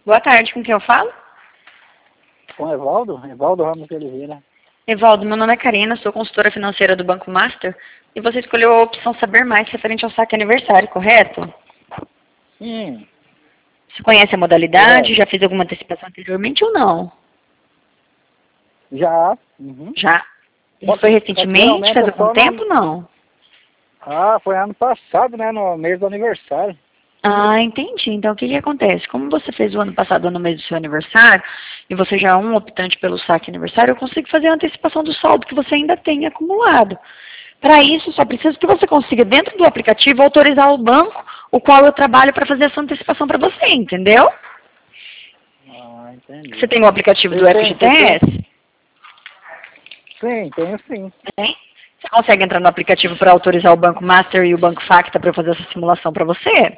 Boa tarde, com quem eu falo? Com Evaldo? Evaldo Ramos de Oliveira. Evaldo, meu nome é Karina, sou consultora financeira do Banco Master e você escolheu a opção Saber Mais referente ao saque aniversário, correto? Sim. Você conhece a modalidade? É. Já fez alguma antecipação anteriormente ou não? Já. Uhum. Já. E Só foi que recentemente? geralmente Faz é algum só tempo no... ou não? Ah, foi ano passado, né? No mês do aniversário. Ah, entendi. Então, o que que acontece? Como você fez o ano passado no mês do seu aniversário, e você já é um optante pelo saque aniversário, eu consigo fazer a antecipação do saldo que você ainda tem acumulado. Para isso, só preciso que você consiga, dentro do aplicativo, autorizar o banco, o qual eu trabalho para fazer essa antecipação para você, entendeu? Ah, Você entendi. tem o aplicativo do Você tem... FGTS? Sim, tenho sim. Tem? Você consegue entrar no aplicativo para autorizar o Banco Master e o Banco Facta para eu fazer essa simulação para você?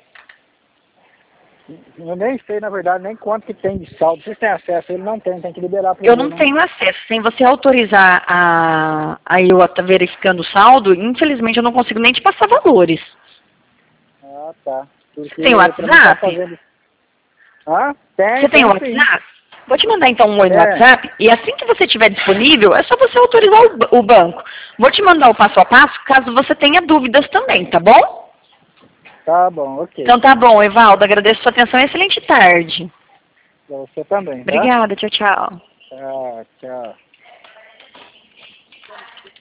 Eu nem sei, na verdade, nem quanto que tem de saldo. Vocês têm acesso? Ele não tem que liberar Eu primeiro, não né? tenho acesso. Sem você autorizar a eu estar verificando o saldo, infelizmente eu não consigo nem te passar valores. Ah, tá. Você tem o Porque pra mim tá WhatsApp? fazendo... Ah, Você tem o tenho sim. WhatsApp? Vou te mandar então um oi no É, WhatsApp e assim que você estiver disponível, é só você autorizar o banco. Vou te mandar o passo a passo caso você tenha dúvidas também, tá bom? tá bom, ok. Então tá bom, Evaldo, agradeço a sua atenção e excelente tarde. Pra você também, tá? Obrigada, tchau, tchau. Tchau, tchau.